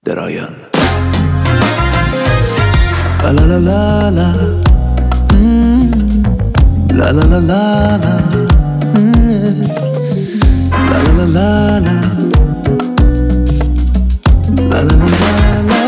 درایان. La la la la la, la la la la la, la la la la la, la la la la.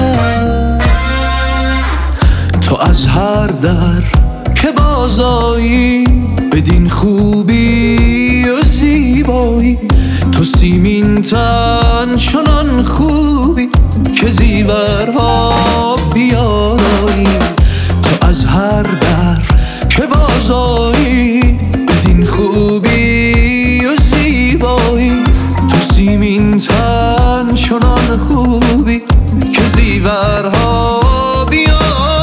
تو از هر در که بازایی بدین خوبی و زیبایی، تو سیمین تن چنان خوبی که زیورها بیایی. تو از هر در که بازایی بدین خوبی و زیبایی، تو سیمین تن چنان خوبی که زیورها بیایی.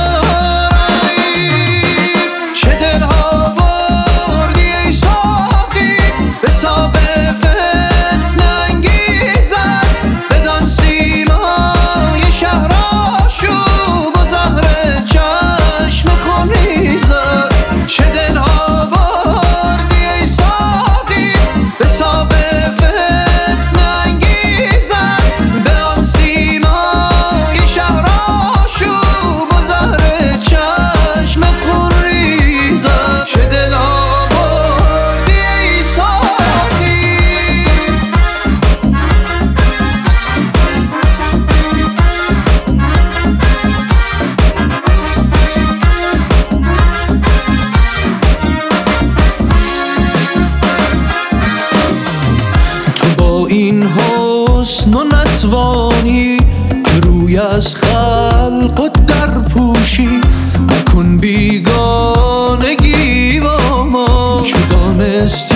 چه دلها بردی ای ساقی به ساب فتنه انگیزت، بدان سیمای شهر آشوب و زهر چشم خون ریزد. چه دلها بردی ای ساقی به ساب فتنه انگیزت، به آن سیمای شهر آشوب و زهر چشم خون ریزد. چه دلها بردی ای ساقی. تو با این حسن و نتوانی که روی از خلق در پوشی، مکن بیگانگی با ما. چو دانست